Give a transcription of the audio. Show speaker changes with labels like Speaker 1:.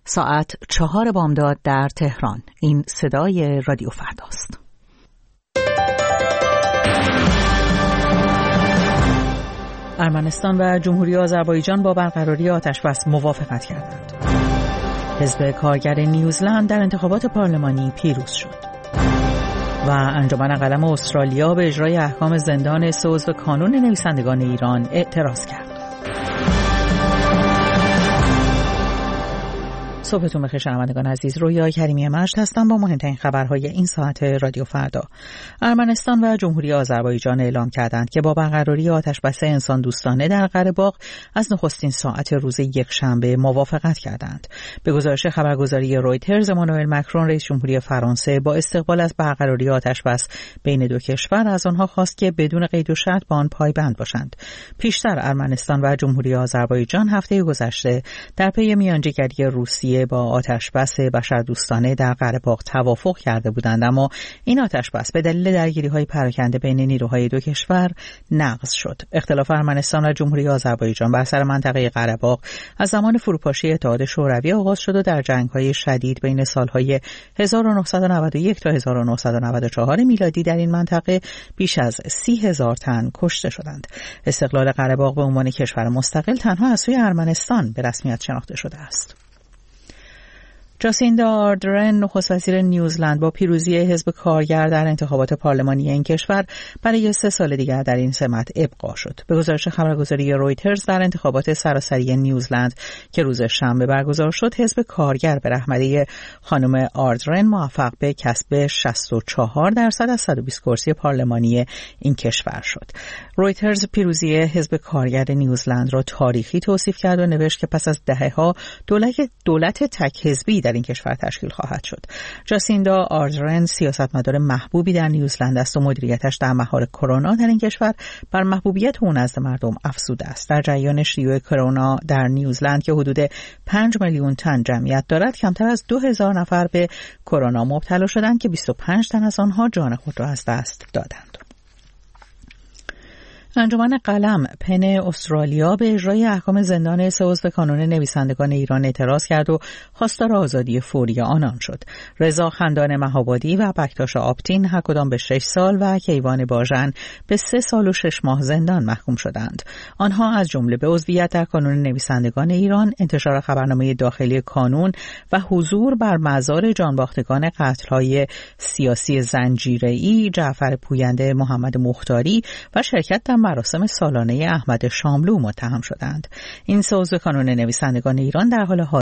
Speaker 1: ساعت 4 بامداد در تهران. این صدای رادیو فرداست. ارمنستان و جمهوری آذربایجان با برقراری آتش‌بس موافقت کردند. حزب کارگر نیوزلند در انتخابات پارلمانی پیروز شد. و انجمن قلم استرالیا به اجرای احکام زندان سه عضو کانون نویسندگان ایران اعتراض کرد. صبحتون بخیر شنوندگان عزیز، رویا کریمی مجد هستم با مهمترین خبرهای این ساعت رادیو فردا. ارمنستان و جمهوری آذربایجان اعلام کردند که با برقراری آتش‌بس انسان دوستانه در قره باغ از نخستین ساعت روز یکشنبه موافقت کردند. به گزارش خبرگزاری رویترز، امانوئل مکرون رئیس جمهوری فرانسه با استقبال از برقراری آتش‌بس بین دو کشور از آنها خواست که بدون قید و شرط به آن پایبند باشند. پیشتر ارمنستان و جمهوری آذربایجان هفته گذشته در پی میانجیگری روسیه با آتش‌بس بشردوستانه در قره باغ توافق کرده بودند، اما این آتش‌بس به دلیل درگیری‌های پراکنده بین نیروهای دو کشور نقض شد. اختلاف ارمنستان و جمهوری آذربایجان بر سر منطقه قره باغ از زمان فروپاشی اتحاد شوروی آغاز شد و در جنگ‌های شدید بین سال‌های 1991 تا 1994 میلادی در این منطقه بیش از 30,000 تن کشته شدند. استقلال قره باغ به عنوان کشور مستقل تنها از سوی ارمنستان به رسمیت شناخته شده است. جاسیندا آردرن نخست وزیر نیوزلند با پیروزی حزب کارگر در انتخابات پارلمانی این کشور برای 3 سال دیگر در این سمت ابقا شد. به گزارش خبرگزاری رویترز، در انتخابات سراسری نیوزلند که روز شنبه برگزار شد، حزب کارگر به رهبری خانم آردرن موفق به کسب 64% از 120 کرسی پارلمانی این کشور شد. رویترز پیروزی حزب کارگر نیوزلند را تاریخی توصیف کرد و نوشت که پس از دهه‌ها دولت تک حزبی در این کشور تشکیل خواهد شد. جاسیندا آردرن سیاستمدار محبوبی در نیوزلند است و مدیریتش در مهار کرونا در این کشور بر محبوبیت او نزد مردم افزوده است. در جریان شیوع کرونا در نیوزلند که حدود 5 میلیون تن جمعیت دارد، کمتر از 2000 نفر به کرونا مبتلا شدند که 25 تن از آنها جان خود را از دست دادند. انجمن قلم پن استرالیا به اجرای احکام زندان سه عضو کانون نویسندگان ایران اعتراض کرد و خواستار آزادی فوری آنان شد. رضا خندان مهابادی و بکتاش آپتین هر کدام به 6 سال و کیوان باژن به 3 سال و 6 ماه زندان محکوم شدند. آنها از جمله به عضویت در کانون نویسندگان ایران، انتشار خبرنامه داخلی کانون و حضور بر مزار جانباختگان قتل‌های سیاسی زنجیره‌ای جعفر پوینده، محمد مختاری و شرکت در مراسم سالانه احمد شاملو متهم شدند. این 3 عضو کانون نویسندگان ایران در حال